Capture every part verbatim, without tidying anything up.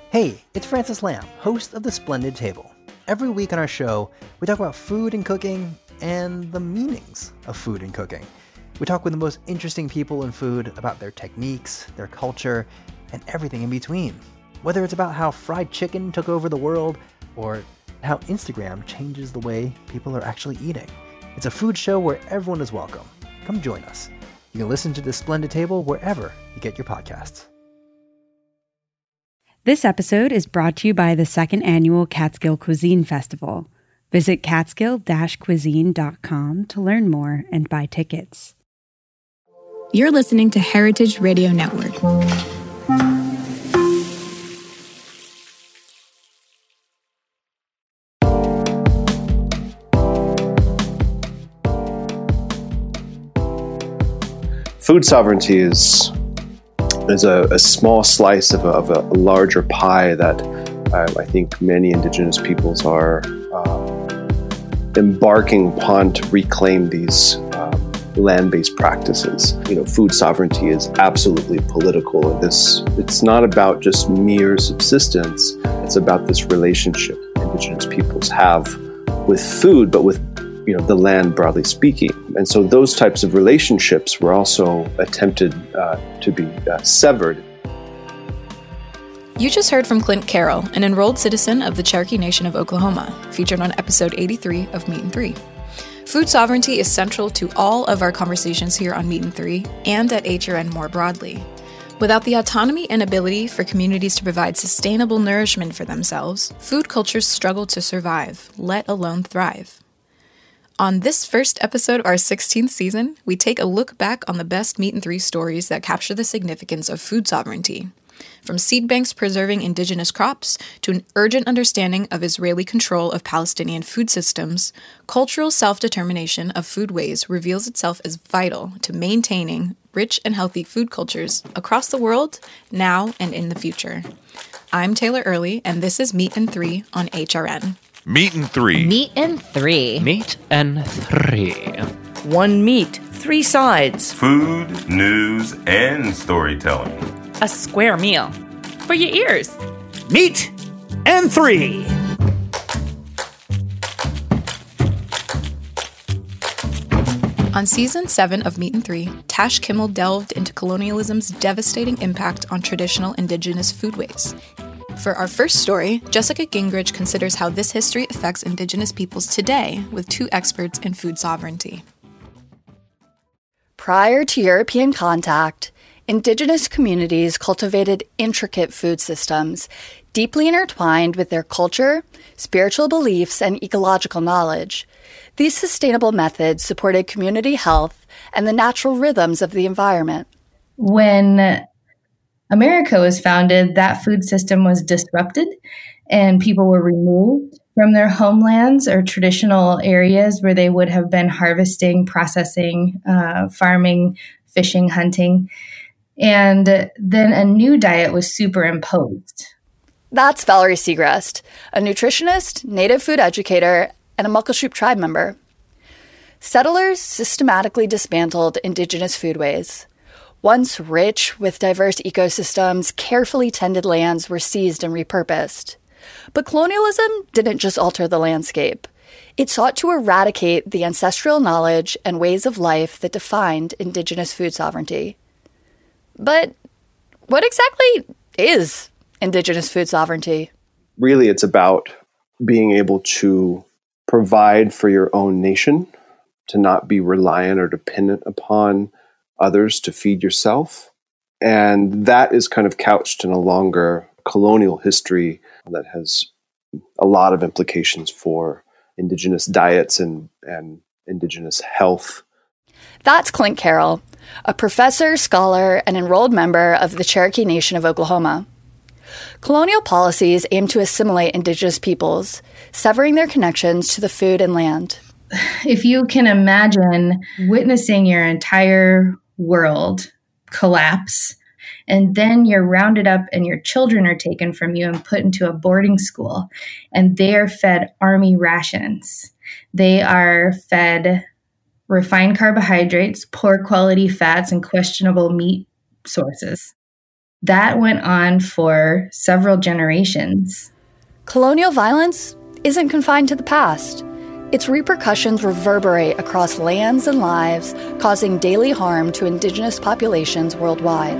Hey, it's Francis Lamb, host of The Splendid Table. Every week on our show, we talk about food and cooking and the meanings of food and cooking. We talk with the most interesting people in food about their techniques, their culture, and everything in between. Whether it's about how fried chicken took over the world or how Instagram changes the way people are actually eating. It's a food show where everyone is welcome. Come join us. You can listen to The Splendid Table wherever you get your podcasts. This episode is brought to you by the second annual Catskill Cuisine Festival. Visit catskill dash cuisine dot com to learn more and buy tickets. You're listening to Heritage Radio Network. Food sovereignty is is a, a small slice of a, of a larger pie that uh, I think many Indigenous peoples are uh, embarking upon to reclaim these um, land-based practices. You know, food sovereignty is absolutely political. And this it's not about just mere subsistence. It's about this relationship Indigenous peoples have with food, but with you know, the land broadly speaking. And so those types of relationships were also attempted uh, to be uh, severed. You just heard from Clint Carroll, an enrolled citizen of the Cherokee Nation of Oklahoma, featured on episode eighty-three of Meat and Three. Food sovereignty is central to all of our conversations here on Meat and Three and at H R N more broadly. Without the autonomy and ability for communities to provide sustainable nourishment for themselves, food cultures struggle to survive, let alone thrive. On this first episode of our sixteenth season, we take a look back on the best Meat and Three stories that capture the significance of food sovereignty. From seed banks preserving indigenous crops to an urgent understanding of Israeli control of Palestinian food systems, cultural self-determination of foodways reveals itself as vital to maintaining rich and healthy food cultures across the world, now and in the future. I'm Taylor Early, and this is Meat and Three on H R N. Meat and Three. Meat and Three. Meat and Three. One meat, three sides. Food, news, and storytelling. A square meal. For your ears. Meat and Three. On season seven of Meat and Three, Tash Kimmel delved into colonialism's devastating impact on traditional indigenous foodways. For our first story, Jessica Gingrich considers how this history affects Indigenous peoples today with two experts in food sovereignty. Prior to European contact, Indigenous communities cultivated intricate food systems, deeply intertwined with their culture, spiritual beliefs, and ecological knowledge. These sustainable methods supported community health and the natural rhythms of the environment. When America was founded, that food system was disrupted and people were removed from their homelands or traditional areas where they would have been harvesting, processing, uh, farming, fishing, hunting. And then a new diet was superimposed. That's Valerie Segrest, a nutritionist, native food educator, and a Muckleshoot tribe member. Settlers systematically dismantled Indigenous foodways. Once rich with diverse ecosystems, carefully tended lands were seized and repurposed. But colonialism didn't just alter the landscape. It sought to eradicate the ancestral knowledge and ways of life that defined Indigenous food sovereignty. But what exactly is Indigenous food sovereignty? Really, it's about being able to provide for your own nation, to not be reliant or dependent upon others to feed yourself. And that is kind of couched in a longer colonial history that has a lot of implications for Indigenous diets and, and Indigenous health. That's Clint Carroll, a professor, scholar, and enrolled member of the Cherokee Nation of Oklahoma. Colonial policies aim to assimilate Indigenous peoples, severing their connections to the food and land. If you can imagine witnessing your entire world collapse, and then you're rounded up and your children are taken from you and put into a boarding school, and they are fed army rations. They are fed refined carbohydrates, poor quality fats, and questionable meat sources. That went on for several generations. Colonial violence isn't confined to the past. Its repercussions reverberate across lands and lives, causing daily harm to indigenous populations worldwide.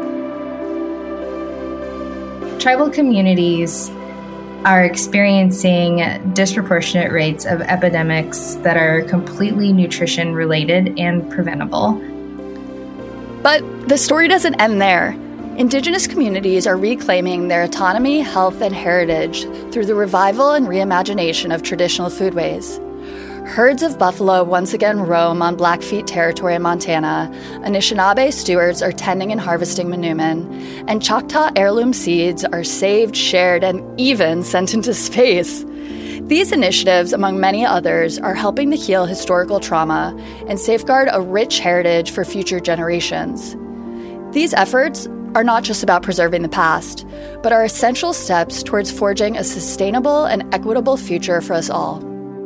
Tribal communities are experiencing disproportionate rates of epidemics that are completely nutrition related and preventable. But the story doesn't end there. Indigenous communities are reclaiming their autonomy, health, and heritage through the revival and reimagination of traditional foodways. Herds of buffalo once again roam on Blackfeet territory in Montana, Anishinaabe stewards are tending and harvesting manoomin, and Choctaw heirloom seeds are saved, shared, and even sent into space. These initiatives, among many others, are helping to heal historical trauma and safeguard a rich heritage for future generations. These efforts are not just about preserving the past, but are essential steps towards forging a sustainable and equitable future for us all.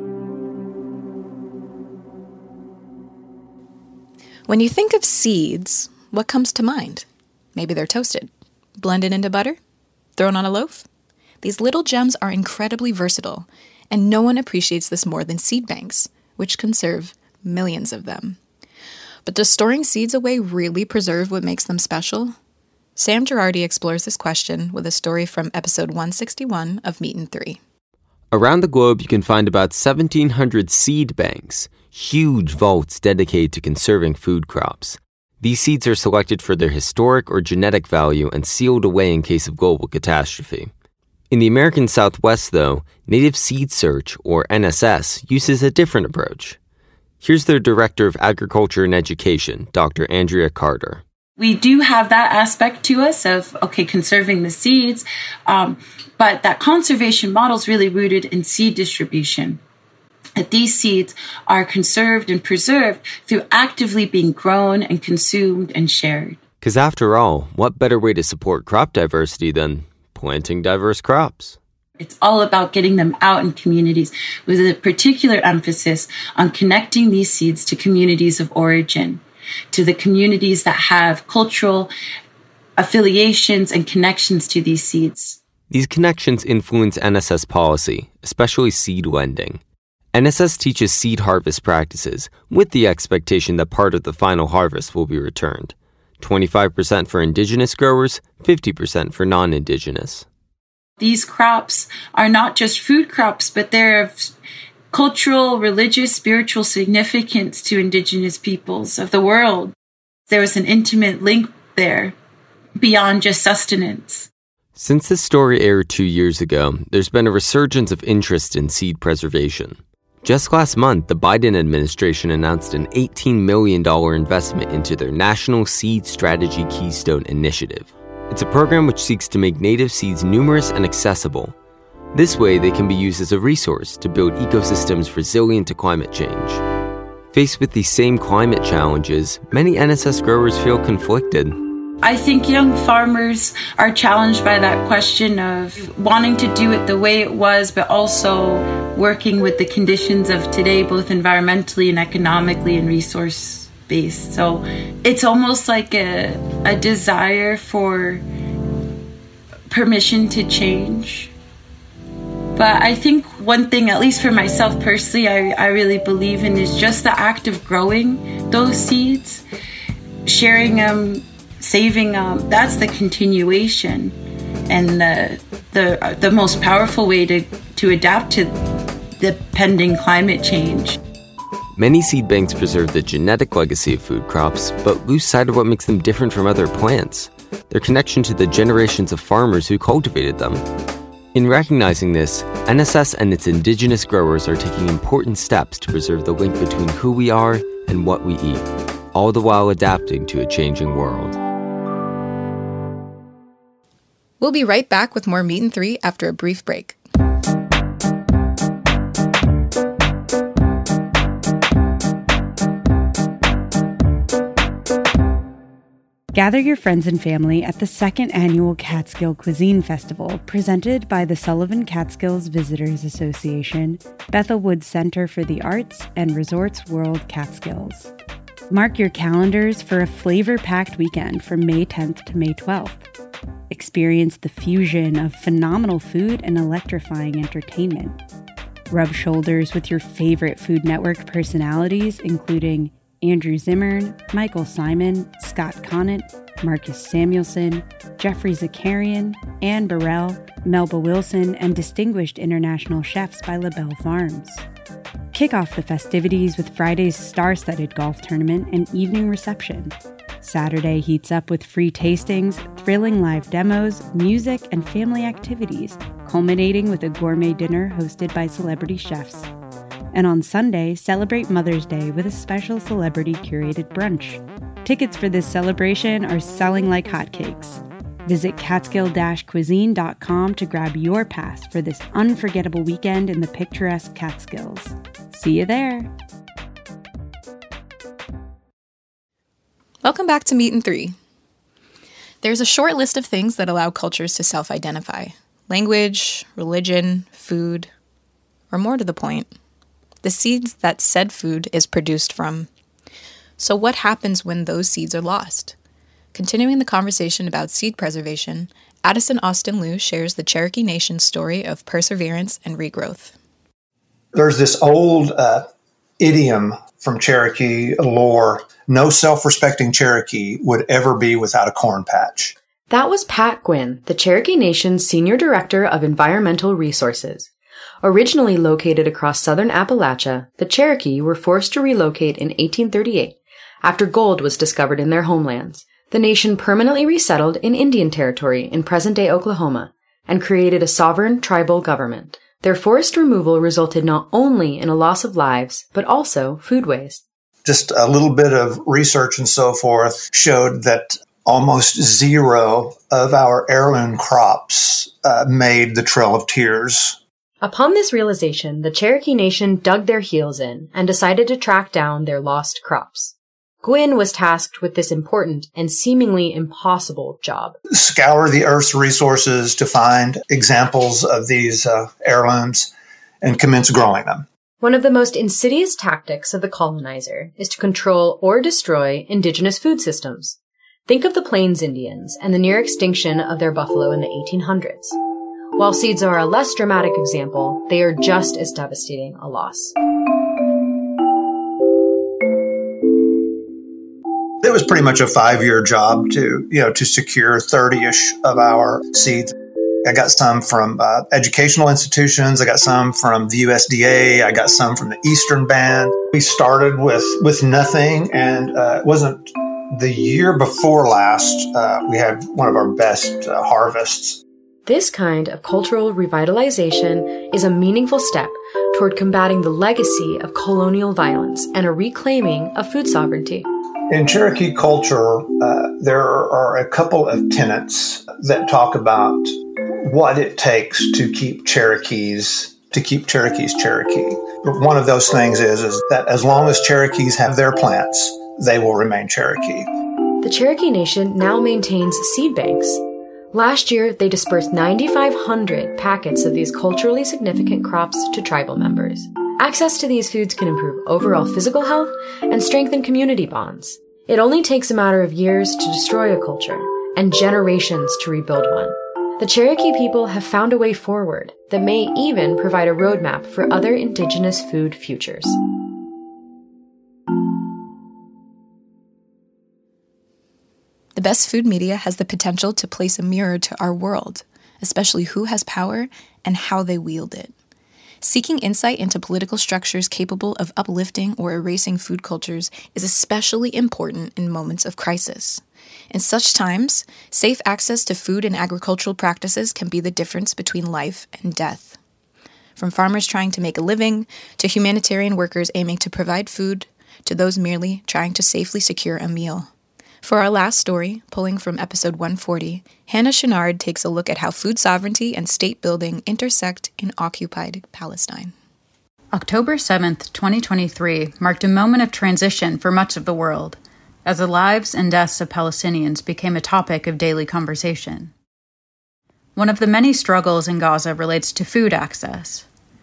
When you think of seeds, what comes to mind? Maybe they're toasted, blended into butter, thrown on a loaf. These little gems are incredibly versatile, and no one appreciates this more than seed banks, which conserve millions of them. But does storing seeds away really preserve what makes them special? Sam Girardi explores this question with a story from episode one sixty-one of Meat and Three. Around the globe, you can find about seventeen hundred seed banks, huge vaults dedicated to conserving food crops. These seeds are selected for their historic or genetic value and sealed away in case of global catastrophe. In the American Southwest, though, Native Seed Search, or N S S, uses a different approach. Here's their Director of Agriculture and Education, Doctor Andrea Carter. We do have that aspect to us of, okay, conserving the seeds, um, but that conservation model is really rooted in seed distribution. That these seeds are conserved and preserved through actively being grown and consumed and shared. Because after all, what better way to support crop diversity than planting diverse crops? It's all about getting them out in communities with a particular emphasis on connecting these seeds to communities of origin, to the communities that have cultural affiliations and connections to these seeds. These connections influence N S S policy, especially seed lending. N S S teaches seed harvest practices with the expectation that part of the final harvest will be returned. twenty-five percent for indigenous growers, fifty percent for non-indigenous. These crops are not just food crops, but they're of cultural, religious, spiritual significance to indigenous peoples of the world. There was an intimate link there beyond just sustenance. Since this story aired two years ago, there's been a resurgence of interest in seed preservation. Just last month, the Biden administration announced an eighteen million dollars investment into their National Seed Strategy Keystone Initiative. It's a program which seeks to make native seeds numerous and accessible. This way, they can be used as a resource to build ecosystems resilient to climate change. Faced with these same climate challenges, many N S S growers feel conflicted. I think young farmers are challenged by that question of wanting to do it the way it was, but also working with the conditions of today, both environmentally and economically and resource-based. So it's almost like a, a desire for permission to change. But I think one thing, at least for myself personally, I, I really believe in is just the act of growing those seeds, sharing them, saving them. That's the continuation and the the the most powerful way to, to adapt to the pending climate change. Many seed banks preserve the genetic legacy of food crops, but lose sight of what makes them different from other plants, their connection to the generations of farmers who cultivated them. In recognizing this, N S S and its indigenous growers are taking important steps to preserve the link between who we are and what we eat, all the while adapting to a changing world. We'll be right back with more Meat and Three after a brief break. Gather your friends and family at the second annual Catskill Cuisine Festival, presented by the Sullivan Catskills Visitors Association, Bethel Woods Center for the Arts, and Resorts World Catskills. Mark your calendars for a flavor-packed weekend from May tenth to May twelfth. Experience the fusion of phenomenal food and electrifying entertainment. Rub shoulders with your favorite Food Network personalities, including Andrew Zimmern, Michael Simon, Scott Conant, Marcus Samuelson, Jeffrey Zakarian, Anne Burrell, Melba Wilson, and distinguished international chefs by LaBelle Farms. Kick off the festivities with Friday's star-studded golf tournament and evening reception. Saturday heats up with free tastings, thrilling live demos, music, and family activities, culminating with a gourmet dinner hosted by celebrity chefs. And on Sunday, celebrate Mother's Day with a special celebrity-curated brunch. Tickets for this celebration are selling like hotcakes. Visit catskill dash cuisine dot com to grab your pass for this unforgettable weekend in the picturesque Catskills. See you there! Welcome back to Meat and Three. There's a short list of things that allow cultures to self-identify. Language, religion, food, or more to the point, the seeds that said food is produced from. So what happens when those seeds are lost? Continuing the conversation about seed preservation, Addison Austin Liu shares the Cherokee Nation's story of perseverance and regrowth. There's this old uh, idiom from Cherokee lore: no self-respecting Cherokee would ever be without a corn patch. That was Pat Gwynn, the Cherokee Nation's Senior Director of Environmental Resources. Originally located across southern Appalachia, the Cherokee were forced to relocate in eighteen thirty-eight after gold was discovered in their homelands. The nation permanently resettled in Indian Territory in present-day Oklahoma and created a sovereign tribal government. Their forced removal resulted not only in a loss of lives, but also foodways. Just a little bit of research and so forth showed that almost zero of our heirloom crops uh, made the Trail of Tears. Upon this realization, the Cherokee Nation dug their heels in and decided to track down their lost crops. Gwynn was tasked with this important and seemingly impossible job. Scour the Earth's resources to find examples of these uh, heirlooms and commence growing them. One of the most insidious tactics of the colonizer is to control or destroy indigenous food systems. Think of the Plains Indians and the near extinction of their buffalo in the eighteen hundreds. While seeds are a less dramatic example, they are just as devastating a loss. It was pretty much a five-year job to, you know, to secure thirty-ish of our seeds. I got some from uh, educational institutions. I got some from the U S D A. I got some from the Eastern Band. We started with, with nothing, and uh, it wasn't the year before last, uh, we had one of our best uh, harvests. This kind of cultural revitalization is a meaningful step toward combating the legacy of colonial violence and a reclaiming of food sovereignty. In Cherokee culture, uh, there are a couple of tenets that talk about what it takes to keep Cherokees, to keep Cherokees Cherokee. One of those things is, is that as long as Cherokees have their plants, they will remain Cherokee. The Cherokee Nation now maintains seed banks. Last year, they dispersed nine thousand five hundred packets of these culturally significant crops to tribal members. Access to these foods can improve overall physical health and strengthen community bonds. It only takes a matter of years to destroy a culture and generations to rebuild one. The Cherokee people have found a way forward that may even provide a roadmap for other indigenous food futures. The best food media has the potential to place a mirror to our world, especially who has power and how they wield it. Seeking insight into political structures capable of uplifting or erasing food cultures is especially important in moments of crisis. In such times, safe access to food and agricultural practices can be the difference between life and death. From farmers trying to make a living, to humanitarian workers aiming to provide food, to those merely trying to safely secure a meal. For our last story, pulling from episode one forty, Hannah Chenard takes a look at how food sovereignty and state building intersect in occupied Palestine. October seventh, twenty twenty-three marked a moment of transition for much of the world, as the lives and deaths of Palestinians became a topic of daily conversation. One of the many struggles in Gaza relates to food access.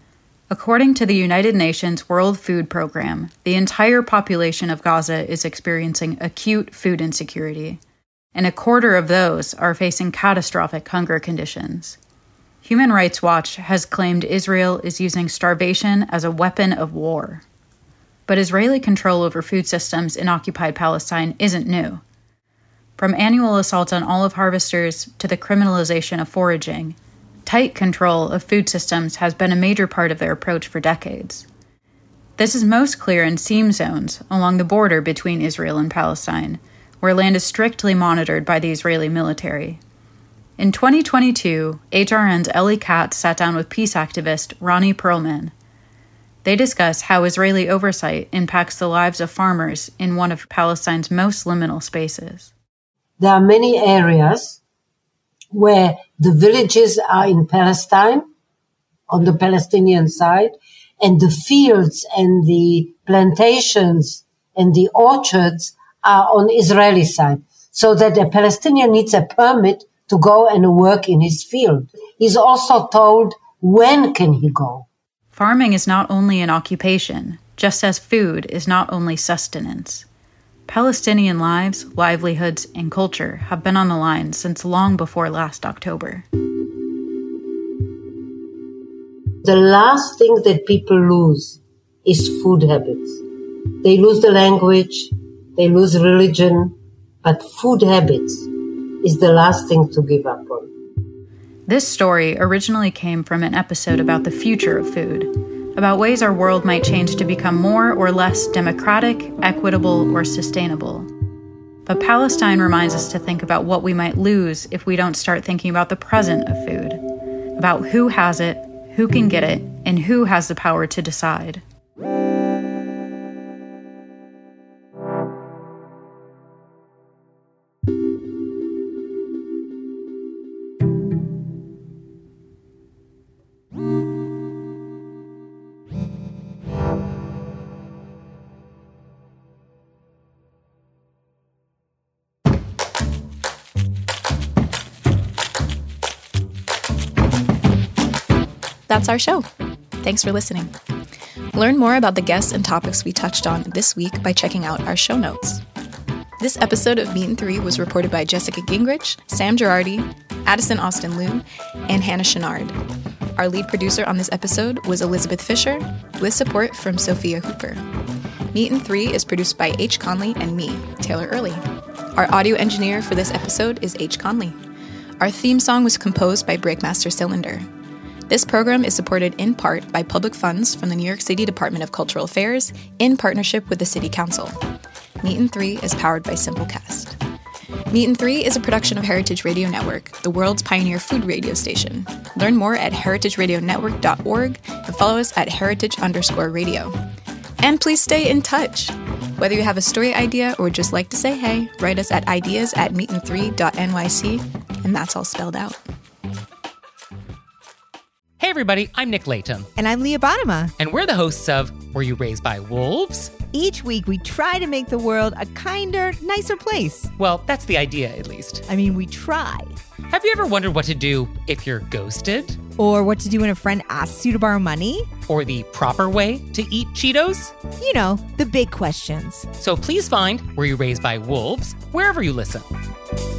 According to the United Nations World Food Program, the entire population of Gaza is experiencing acute food insecurity, and a quarter of those are facing catastrophic hunger conditions. Human Rights Watch has claimed Israel is using starvation as a weapon of war. But Israeli control over food systems in occupied Palestine isn't new. From annual assaults on olive harvesters to the criminalization of foraging, tight control of food systems has been a major part of their approach for decades. This is most clear in seam zones along the border between Israel and Palestine, where land is strictly monitored by the Israeli military. In twenty twenty-two, H R N's Ellie Katz sat down with peace activist Ronnie Perlman. They discuss how Israeli oversight impacts the lives of farmers in one of Palestine's most liminal spaces. There are many areas where the villages are in Palestine, on the Palestinian side, and the fields and the plantations and the orchards are on Israeli side, so that a Palestinian needs a permit to go and work in his field. He's also told when can he go. Farming is not only an occupation, just as food is not only sustenance. Palestinian lives, livelihoods, and culture have been on the line since long before last October. The last thing that people lose is food habits. They lose the language, they lose religion, but food habits is the last thing to give up on. This story originally came from an episode about the future of food, about ways our world might change to become more or less democratic, equitable, or sustainable. But Palestine reminds us to think about what we might lose if we don't start thinking about the present of food, about who has it, who can get it, and who has the power to decide. That's our show. Thanks for listening. Learn more about the guests and topics we touched on this week by checking out our show notes. This episode of Meat and Three was reported by Jessica Gingrich, Sam Girardi, Addison Austin Liu, and Hannah Chenard. Our lead producer on this episode was Elizabeth Fisher, with support from Sophia Hooper. Meat and Three is produced by H. Conley and me, Taylor Early. Our audio engineer for this episode is H. Conley. Our theme song was composed by Breakmaster Cylinder. This program is supported in part by public funds from the New York City Department of Cultural Affairs in partnership with the City Council. Meat and Three is powered by Simplecast. Meat and Three is a production of Heritage Radio Network, the world's pioneer food radio station. Learn more at heritage radio network dot org and follow us at heritage underscore radio. And please stay in touch. Whether you have a story idea or just like to say hey, write us at ideas at meat and three dot n y c, and that's all spelled out. Hey everybody, I'm Nick Latham. And I'm Leah Bottima. And we're the hosts of Were You Raised by Wolves? Each week we try to make the world a kinder, nicer place. Well, that's the idea, at least. I mean, we try. Have you ever wondered what to do if you're ghosted? Or what to do when a friend asks you to borrow money? Or the proper way to eat Cheetos? You know, the big questions. So please find Were You Raised by Wolves wherever you listen.